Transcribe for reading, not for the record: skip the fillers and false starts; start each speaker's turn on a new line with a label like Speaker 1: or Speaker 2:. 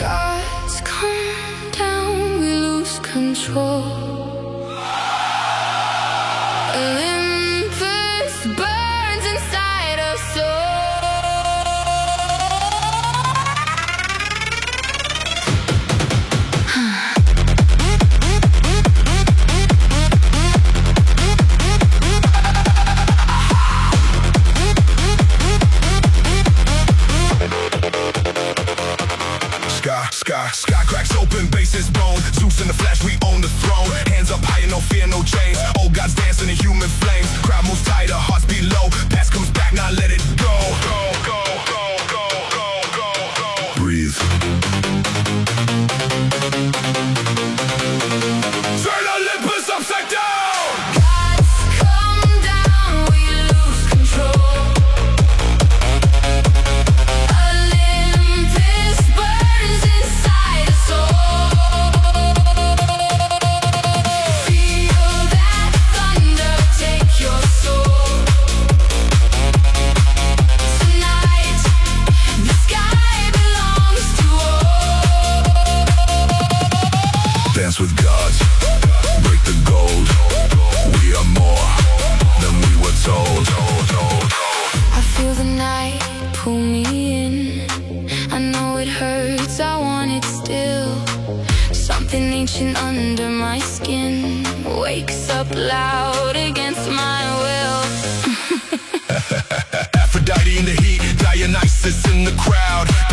Speaker 1: Gods come down, we lose control. Olympus burns inside our
Speaker 2: Sky cracks open, bases bone. Zeus in the flesh, we own the throne. Hands up high, no fear, no chains. Old gods dancing in human flames. Crowd moves tighter, hearts beat low. Past comes back, now let it go. Go, go, go, go, go, go, go. Breathe. Turn Olympus upside down. Dance with gods, break the gold. We are more than we were told.
Speaker 1: I feel the night pull me in. I know it hurts, I want it still. Something ancient under my skin wakes up loud against my will.
Speaker 2: Aphrodite in the heat, Dionysus in the crowd.